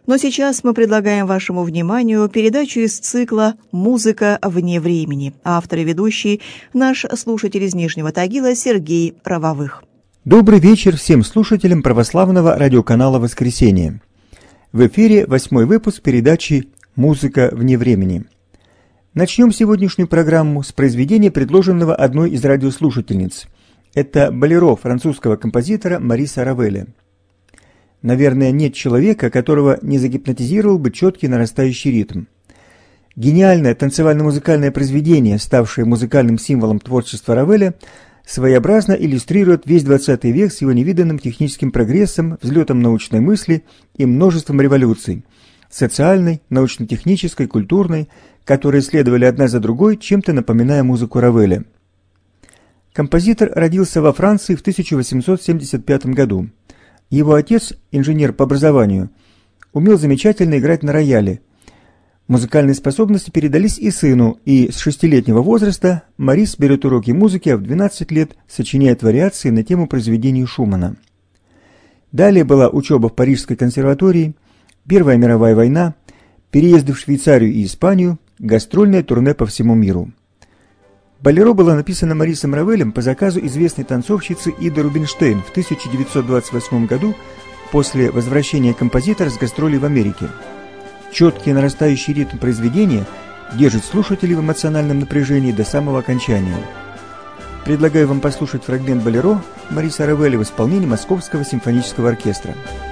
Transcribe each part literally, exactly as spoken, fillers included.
Но сейчас мы предлагаем вашему вниманию передачу из цикла «Музыка вне времени». Автор и ведущий – наш слушатель из Нижнего Тагила Сергей Правовых. Добрый вечер всем слушателям православного радиоканала «Воскресенье». В эфире восьмой выпуск передачи «Музыка вне времени». Начнем сегодняшнюю программу с произведения, предложенного одной из радиослушательниц. Это «Болеро» французского композитора Мариса Равеля. Наверное, нет человека, которого не загипнотизировал бы четкий нарастающий ритм. Гениальное танцевально-музыкальное произведение, ставшее музыкальным символом творчества Равеля, своеобразно иллюстрирует весь двадцатый век с его невиданным техническим прогрессом, взлетом научной мысли и множеством революций – социальной, научно-технической, культурной, которые следовали одна за другой, чем-то напоминая музыку Равеля. Композитор родился во Франции в тысяча восемьсот семьдесят пятом году. Его отец, инженер по образованию, умел замечательно играть на рояле. Музыкальные способности передались и сыну, и с шестилетнего возраста Марис берет уроки музыки, а в двенадцать лет сочиняет вариации на тему произведений Шумана. Далее была учеба в Парижской консерватории, Первая мировая война, переезды в Швейцарию и Испанию, гастрольное турне по всему миру. «Болеро» было написано Марисом Равелем по заказу известной танцовщицы Иды Рубинштейн в тысяча девятьсот двадцать восьмом году после возвращения композитора с гастролей в Америке. Четкий нарастающий ритм произведения держит слушателей в эмоциональном напряжении до самого окончания. Предлагаю вам послушать фрагмент «Болеро» Мариса Равеля в исполнении Московского симфонического оркестра.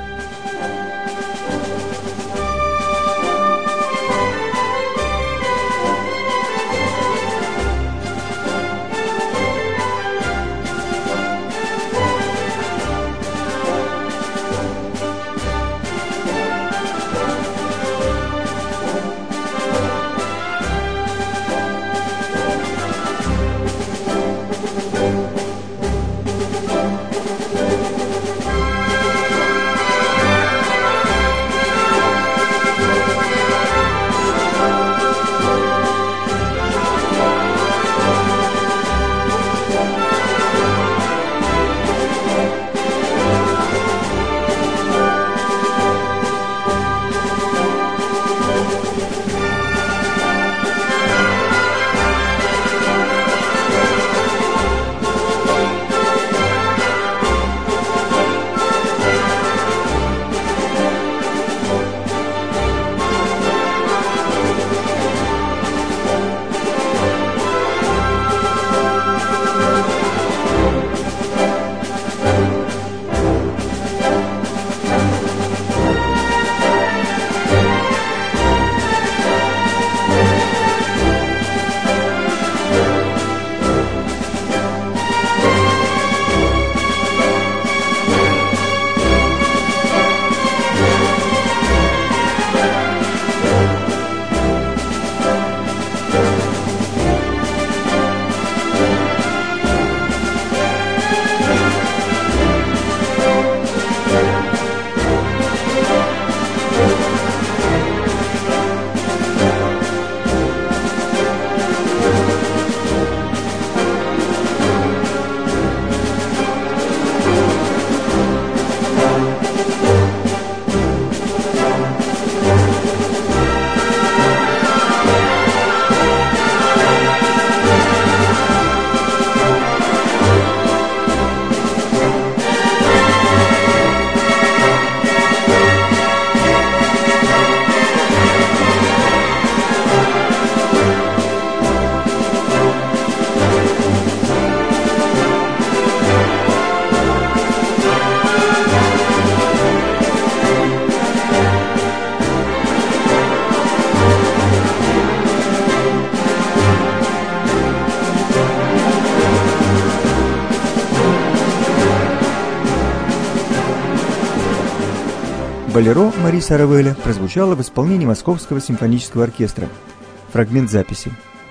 «Болеро» Мариса Равеля прозвучало в исполнении Московского симфонического оркестра. Фрагмент записи.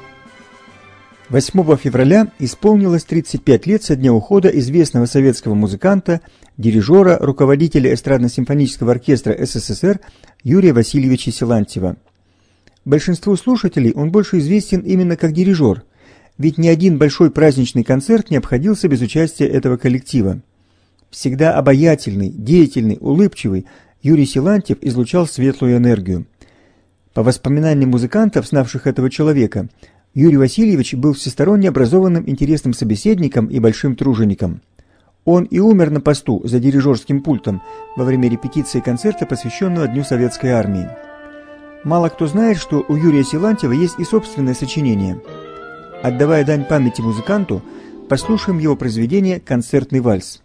восьмого февраля исполнилось тридцать пять лет со дня ухода известного советского музыканта, дирижера, руководителя эстрадно-симфонического оркестра СССР Юрия Васильевича Силантьева. Большинству слушателей он больше известен именно как дирижер, ведь ни один большой праздничный концерт не обходился без участия этого коллектива. Всегда обаятельный, деятельный, улыбчивый, Юрий Силантьев излучал светлую энергию. По воспоминаниям музыкантов, знавших этого человека, Юрий Васильевич был всесторонне образованным, интересным собеседником и большим тружеником. Он и умер на посту за дирижерским пультом во время репетиции концерта, посвященного Дню Советской Армии. Мало кто знает, что у Юрия Силантьева есть и собственное сочинение. Отдавая дань памяти музыканту, послушаем его произведение «Концертный вальс».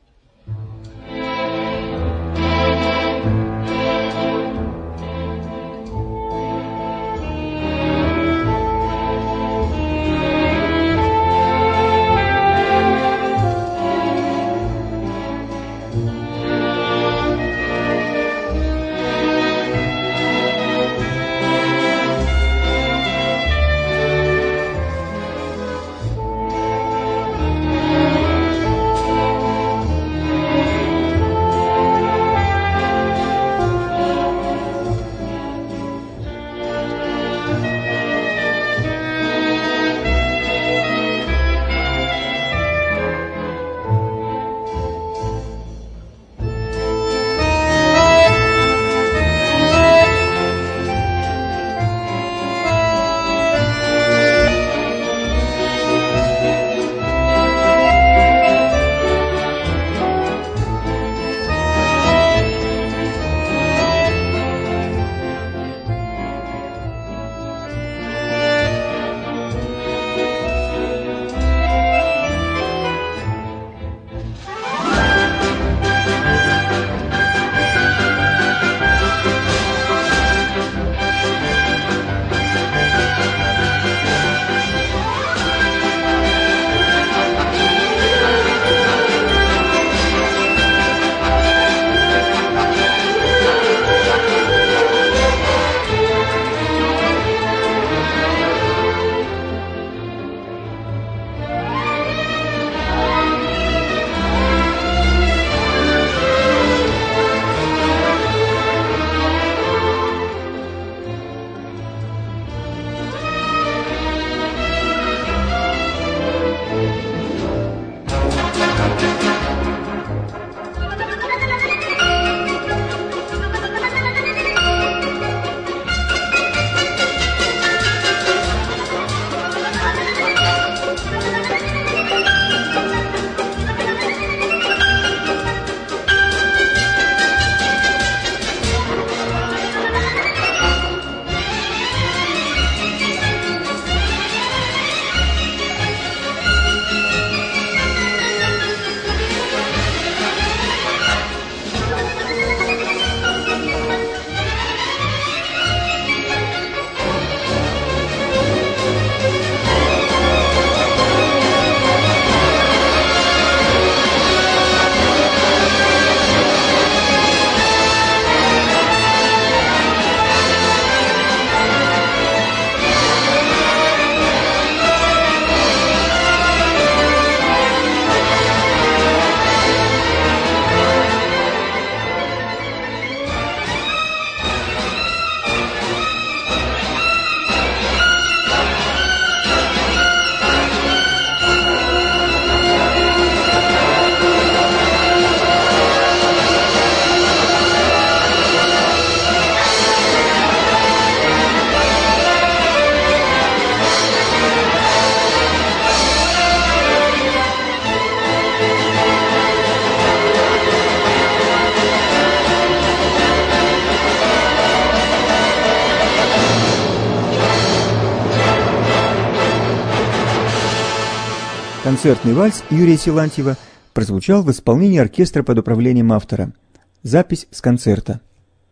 Концертный вальс Юрия Силантьева прозвучал в исполнении оркестра под управлением автора. Запись с концерта.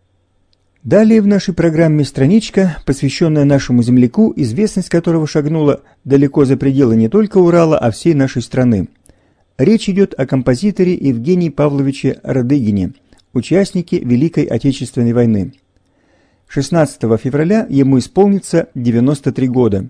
Далее в нашей программе страничка, посвященная нашему земляку, известность которого шагнула далеко за пределы не только Урала, а всей нашей страны. Речь идет о композиторе Евгении Павловиче Радыгине, участнике Великой Отечественной войны. шестнадцатого февраля ему исполнится девяносто три года.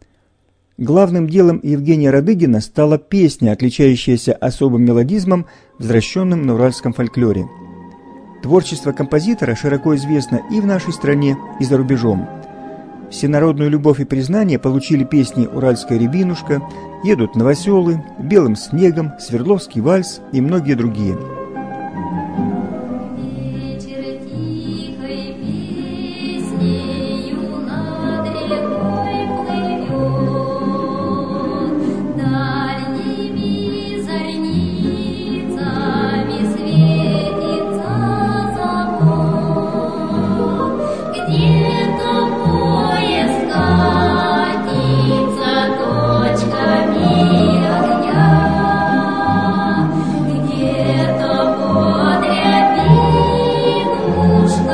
Главным делом Евгения Радыгина стала песня, отличающаяся особым мелодизмом, возвращенным на уральском фольклоре. Творчество композитора широко известно и в нашей стране, и за рубежом. Всенародную любовь и признание получили песни «Уральская рябинушка», «Едут новоселы», «Белым снегом», «Свердловский вальс» и многие другие. Ветер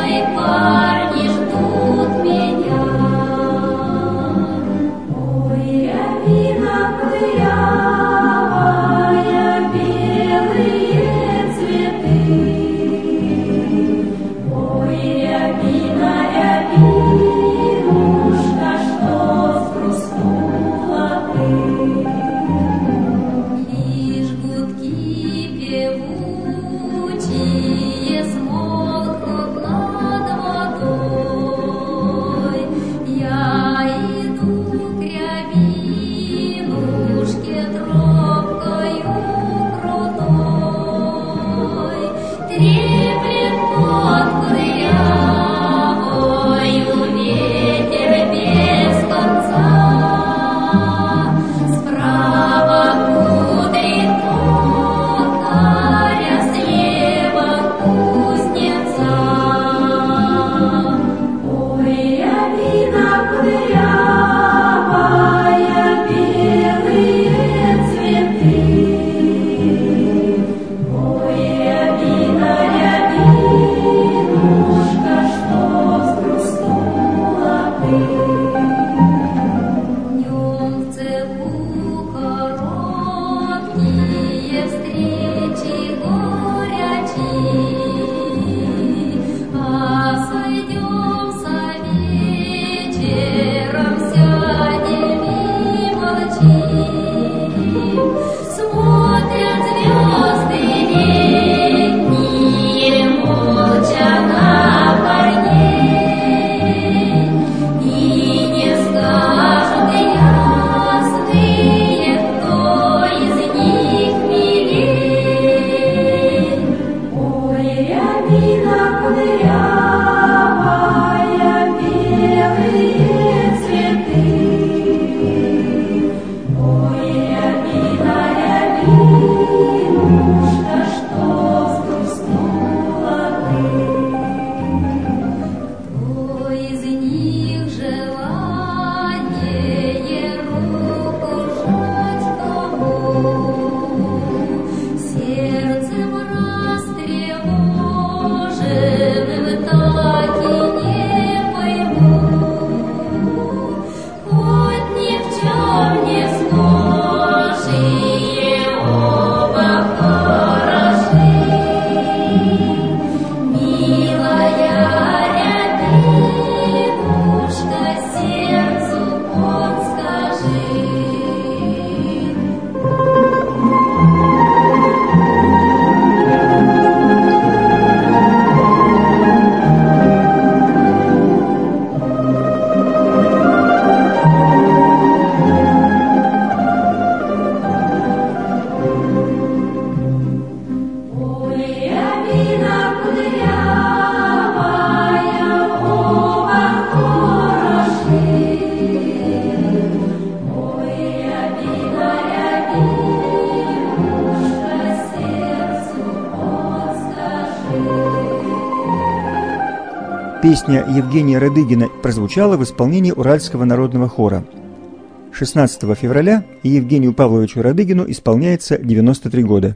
Песня Евгения Радыгина прозвучала в исполнении Уральского народного хора. шестнадцатого февраля Евгению Павловичу Радыгину исполняется девяносто три года.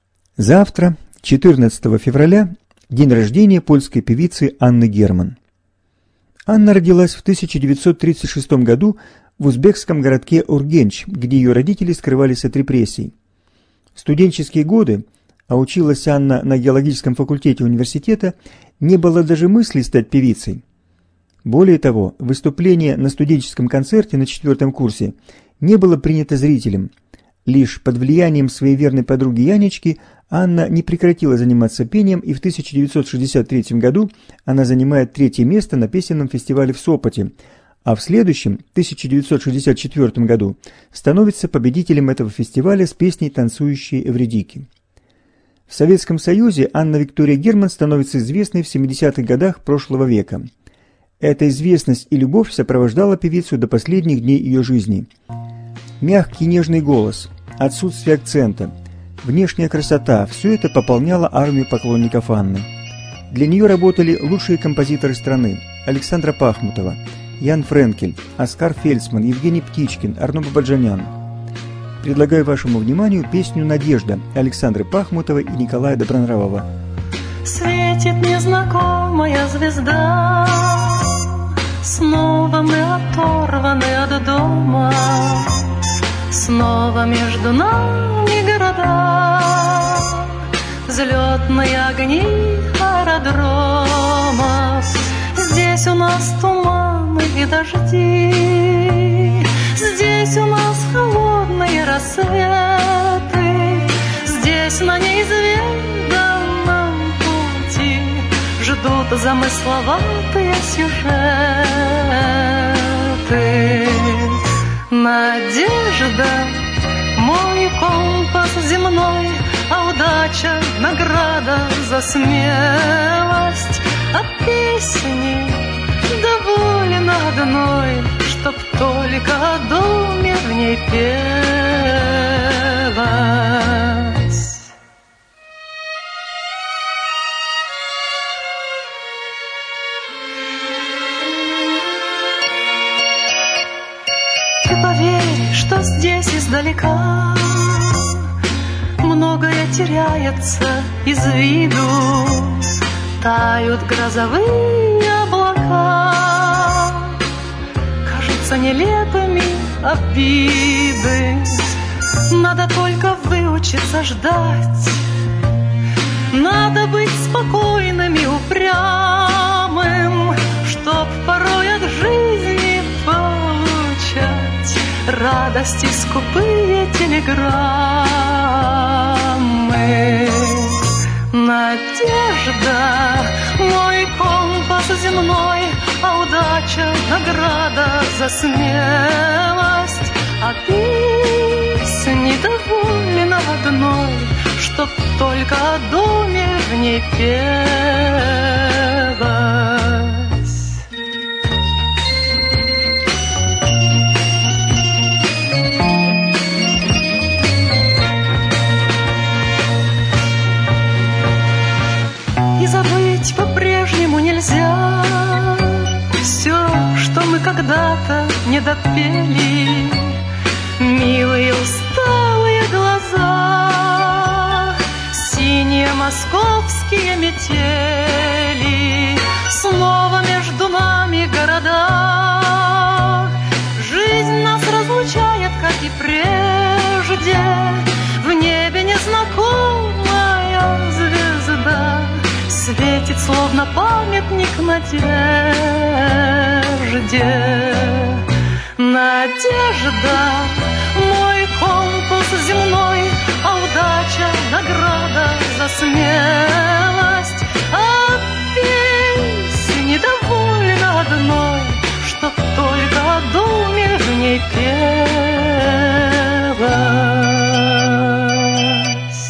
Завтра, четырнадцатого февраля, день рождения польской певицы Анны Герман. Анна родилась в тысяча девятьсот тридцать шестом году в узбекском городке Ургенч, где ее родители скрывались от репрессий. В студенческие годы, а училась Анна на геологическом факультете университета, не было даже мысли стать певицей. Более того, выступление на студенческом концерте на четвертом курсе не было принято зрителям. Лишь под влиянием своей верной подруги Янечки Анна не прекратила заниматься пением, и в тысяча девятьсот шестьдесят третьем году она занимает третье место на песенном фестивале в Сопоте, а в следующем, тысяча девятьсот шестьдесят четвёртом году, становится победителем этого фестиваля с песней «Танцующие Эвредики». В Советском Союзе Анна Виктория Герман становится известной в семидесятых годах прошлого века. Эта известность и любовь сопровождала певицу до последних дней ее жизни. Мягкий нежный голос, отсутствие акцента, внешняя красота – все это пополняло армию поклонников Анны. Для нее работали лучшие композиторы страны – Александра Пахмутова, Ян Френкель, Оскар Фельдсман, Евгений Птичкин, Арно Бабаджанян. Предлагаю вашему вниманию песню «Надежда» Александры Пахмутовой и Николая Добронравова. светит незнакомая звезда. Снова мы оторваны от дома, снова между нами города, взлетные огни аэродромов. Здесь у нас туманы и дожди, здесь у нас холодные рассветы, здесь на неизведанном пути ждут замысловатые сюжеты. Надежда, мой компас земной, а удача — награда за смелость. А песни доволен одной, чтоб только о доме в ней пелось. Ты поверь, что здесь издалека многое теряется из виду, тают грозовые облака, кажутся нелепыми обиды. Надо только выучиться ждать, надо быть спокойным и упрямым, чтоб порой от жизни получать радости скупые телеграммы. Надежда, мой компас земной, а удача — награда за смелость. А песни доволен одной, чтоб только о доме в ней пелось. И забыть по-прежнему нельзя все, что мы когда-то не допели. Милые усталые глаза, синие московские метели, снова между нами города. Жизнь нас разлучает, как и прежде, в небе незнакомая звезда светит, словно памятник надежде. Надежда, мой компас земной, а удача — награда за смелость. А песни довольно одной, чтоб только о доме в ней пелось.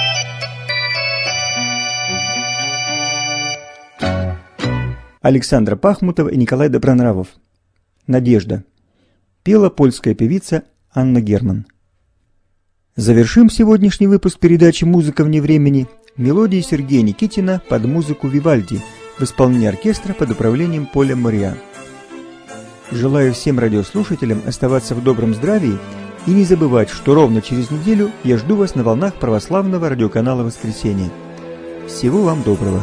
Александра Пахмутова и Николай Добронравов. «Надежда» пела польская певица Анна Герман. Завершим сегодняшний выпуск передачи «Музыка вне времени» мелодией Сергея Никитина под музыку Вивальди в исполнении оркестра под управлением Поля Мориа. Желаю всем радиослушателям оставаться в добром здравии и не забывать, что ровно через неделю я жду вас на волнах православного радиоканала «Воскресенье». Всего вам доброго!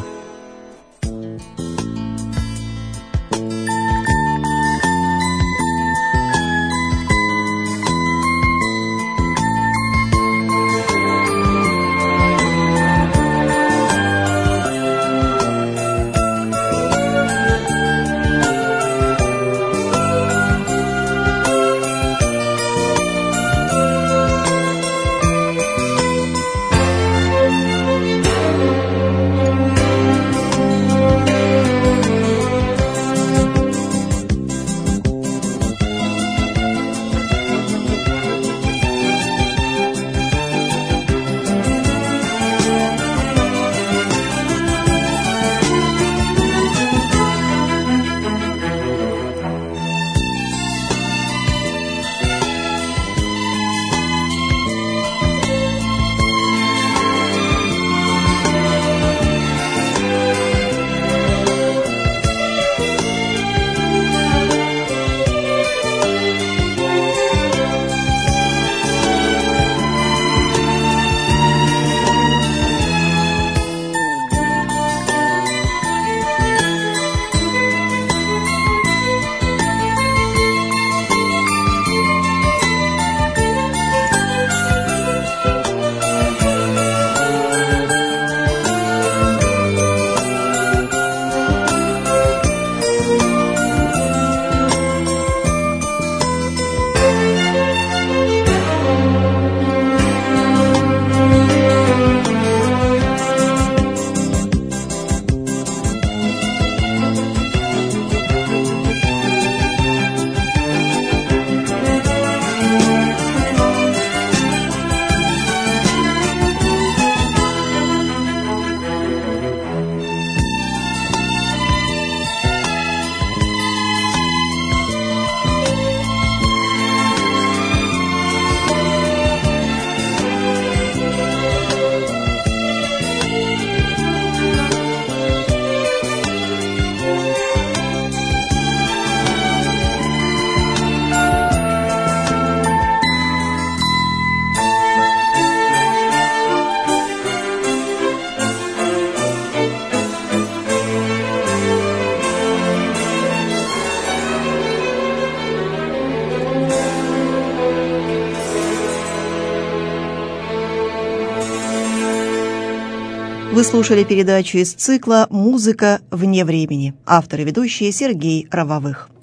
Вы слушали передачу из цикла «Музыка вне времени». Автор и ведущий Сергей Равовых.